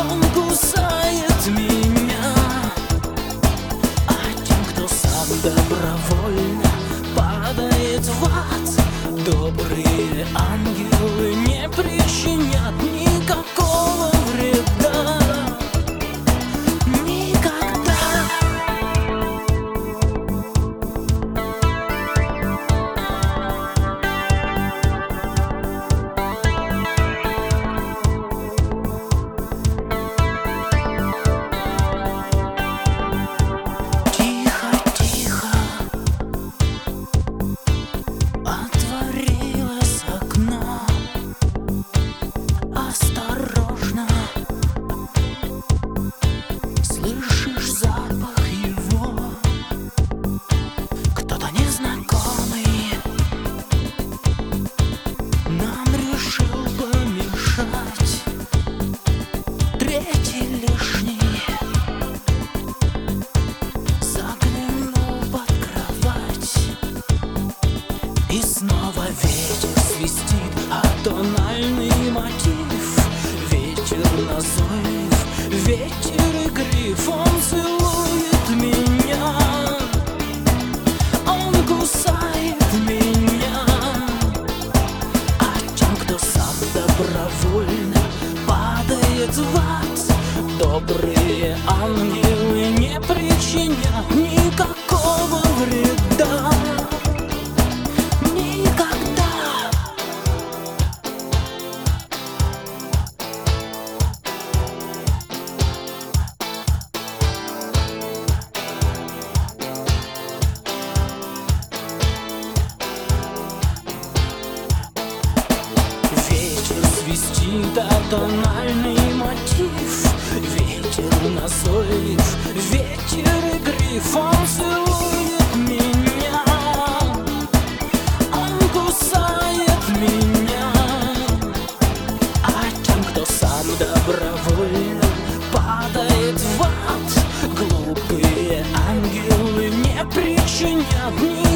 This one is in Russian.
Он кусает меня, а тем, кто сам добровольно падает в ад, добрые ангелы не причинят никакого вреда. Никогда. Тихо, тихо отворилось окно. Осторожно, слышишь запах его? Кто-то незнакомый нам решил помешать. Третий лишний заглянул под кровать. И снова ветер свистит, а тональный мотив. Ветер назойлив, ветер игрив. Он целует меня, он кусает меня, а тем, кто сам добровольно падает в ад, добрые ангелы не причинят никакого вреда. Никогда. Ветер свистит, а тональный мотив. Ветер назойлив, ветер игрив. Он целует меня, он кусает меня, а тем, кто сам добровольно падает в ад, глупые ангелы не причинят